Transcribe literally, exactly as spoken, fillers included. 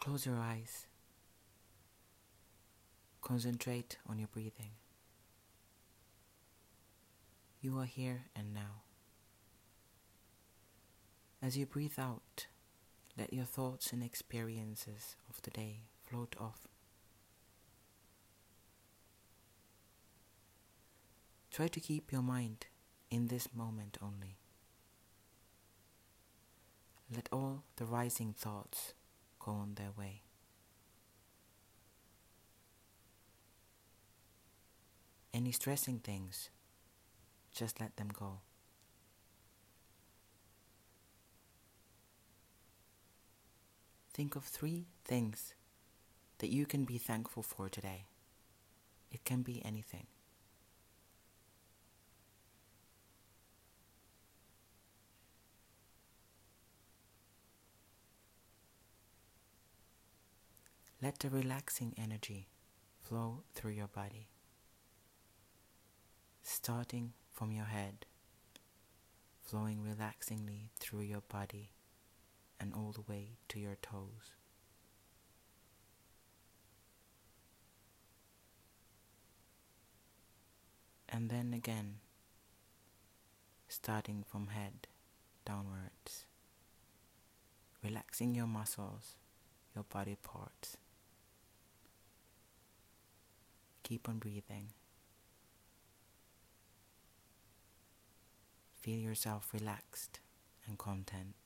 Close your eyes. Concentrate on your breathing. You are here and now. As you breathe out, let your thoughts and experiences of the day float off. Try to keep your mind in this moment only. Let all the rising thoughts go on their way. Any stressing things, just let them go. Think of three things that you can be thankful for today. It can be anything. Let the relaxing energy flow through your body, starting from your head, flowing relaxingly through your body and all the way to your toes. And then again, starting from head downwards, relaxing your muscles, your body parts. Keep on breathing. Feel yourself relaxed and content.